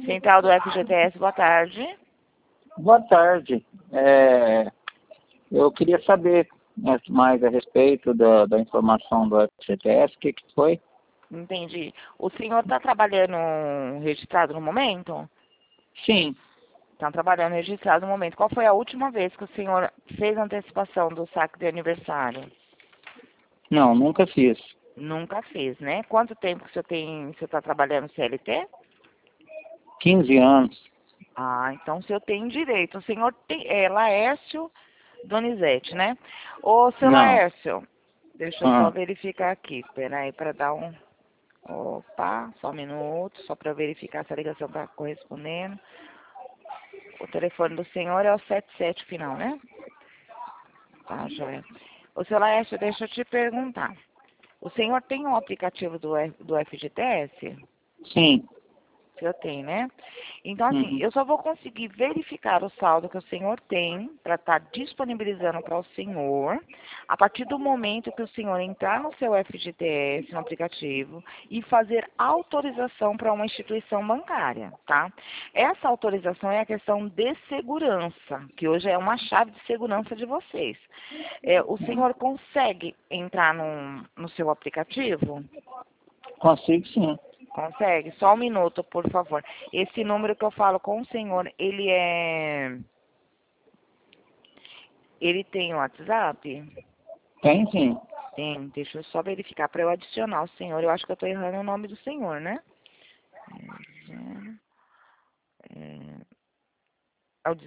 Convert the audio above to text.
Central do FGTS, boa tarde. Boa tarde. Eu queria saber mais a respeito da informação do FGTS, o que foi? Entendi. O senhor está trabalhando registrado no momento? Sim. Está trabalhando registrado no momento. Qual foi a última vez que o senhor fez antecipação do saque de aniversário? Não, nunca fiz. Nunca fez, né? Quanto tempo que o senhor está trabalhando CLT? 15 anos. Ah, então o senhor tem direito. O senhor tem, Laércio Donizete, né? Ô, seu Não. Laércio, deixa eu só verificar aqui. Espera aí para dar um... Opa, só um minuto, só para verificar se a ligação está correspondendo. O telefone do senhor é o 77 final, né? Tá, joia. Ô, seu Laércio, deixa eu te perguntar. O senhor tem um aplicativo do FGTS? Sim. O senhor tem, né? Então, assim, Uhum. eu só vou conseguir verificar o saldo que o senhor tem para estar disponibilizando para o senhor a partir do momento que o senhor entrar no seu FGTS, no aplicativo, e fazer autorização para uma instituição bancária, tá? Essa autorização é a questão de segurança, que hoje é uma chave de segurança de vocês. O senhor consegue entrar no seu aplicativo? Consigo, sim. Consegue? Só um minuto, por favor. Esse número que eu falo com o senhor, ele tem WhatsApp? Tem, sim. Tem. Deixa eu só verificar para eu adicionar o senhor. Eu acho que eu estou errando o nome do senhor, né?